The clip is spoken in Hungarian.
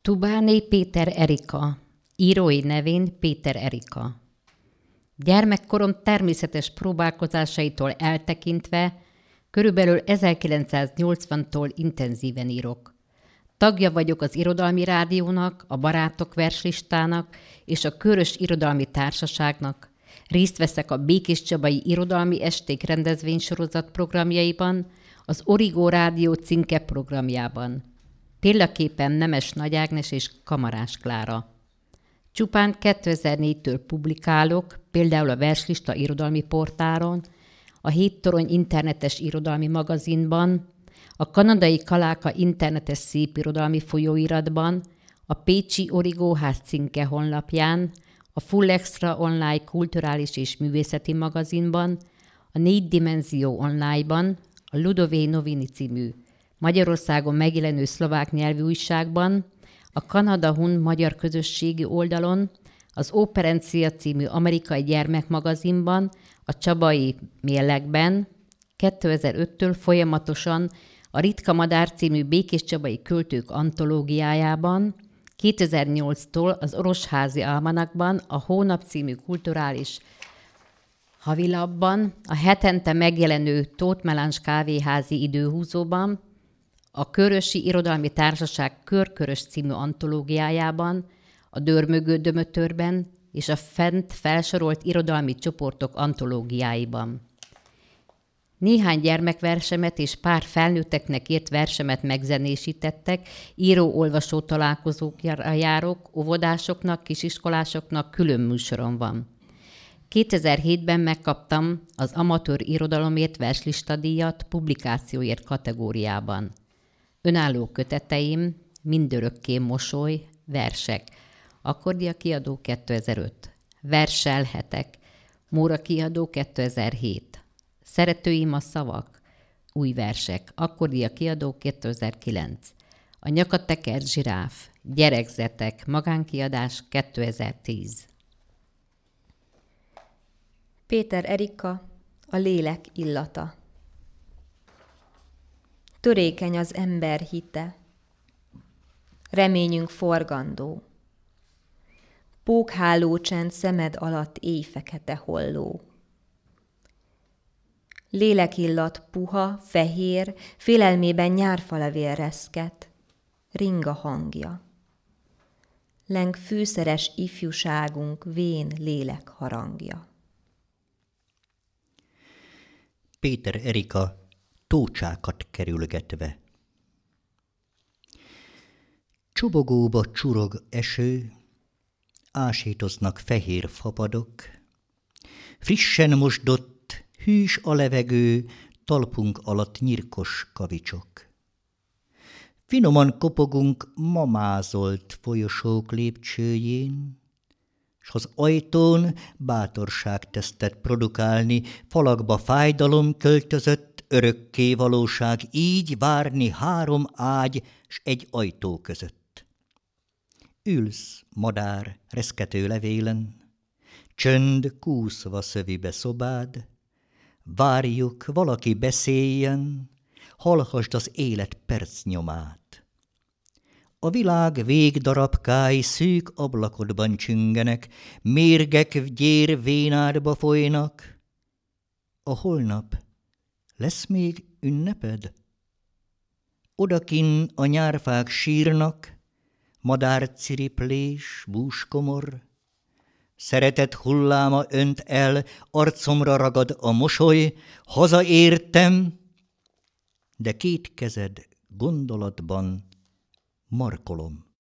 Tubáné Péter Erika, írói nevén Péter Erika. Gyermekkorom természetes próbálkozásaitól eltekintve körülbelül 1980-tól intenzíven írok. Tagja vagyok az Irodalmi Rádiónak, a Barátok verslistának és a Körös Irodalmi Társaságnak. Részt veszek a Békés Csabai Irodalmi Esték rendezvénysorozat programjaiban, az Origo Rádió Cinke programjában. Példaképpen Nemes Nagy Ágnes és Kamarás Klára. Csupán 2004-től publikálok, például a Verslista irodalmi portálon, a Héttorony internetes irodalmi magazinban, a kanadai Kaláka internetes szépirodalmi folyóiratban, a pécsi Origo Ház Cinke honlapján, a Full Extra online kulturális és művészeti magazinban, a 4 Dimenzió online-ban, a Ludové Noviny című Magyarországon megjelenő szlovák nyelvű újságban, a Kanada Hun magyar közösségi oldalon, az Operencia című amerikai gyermekmagazinban, a Csabai Mérlegben, 2005-től folyamatosan a Ritka Madár című Békés Csabai költők antológiájában, 2008-tól az Orosházi Almanakban, a Hónap című kulturális havilapban, a hetente megjelenő Tóth Melange kávéházi időhúzóban, a Körösi Irodalmi Társaság Körkörös című antológiájában, a Dörmögő Dömötörben és a fent felsorolt irodalmi csoportok antológiáiban. Néhány gyermekversemet és pár felnőtteknek írt versemet megzenésítettek, író-olvasó találkozókra járok, óvodásoknak, kisiskolásoknak külön műsorom van. 2007-ben megkaptam az amatőr irodalomért verslistadíjat publikációért kategóriában. Önálló köteteim, Mindörökké mosoly, versek. Akkordia kiadó 2005. Verselhetek. Móra kiadó 2007. Szeretőim a szavak. Új versek. Akkordia kiadó 2009. A nyakat tekert zsiráf. Gyerekzetek. Magánkiadás 2010. Péter Erika, a lélek illata. Törékeny az ember hite, reményünk forgandó. Pókháló csend szemed alatt éjfekete holló. Lélekillat puha, fehér, félelmében nyárfalevél reszket, ringa hangja. Leng fűszeres ifjúságunk vén lélek harangja. Péter Erika, tócsákat kerülgetve. Csobogóba csurog eső, ásítoznak fehér fapadok, frissen mosdott, hűs a levegő, talpunk alatt nyirkos kavicsok. Finoman kopogunk mamázolt folyosók lépcsőjén, s az ajtón bátorságtesztet produkálni, falakba fájdalom költözött, örökké valóság, így várni 3 ágy s egy ajtó között. Ülsz, madár, reszkető levélen, csönd kúszva szövi be szobád, várjuk, valaki beszéljen, hallhassd az élet percnyomát. A világ végdarabkái szűk ablakodban csüngenek, mérgek gyér vénádba folynak. A holnap lesz még ünneped? Odakinn a nyárfák sírnak, madárciriplés, búskomor. Szeretet hulláma önt el, arcomra ragad a mosoly, hazaértem, de 2 kezed gondolatban markolom.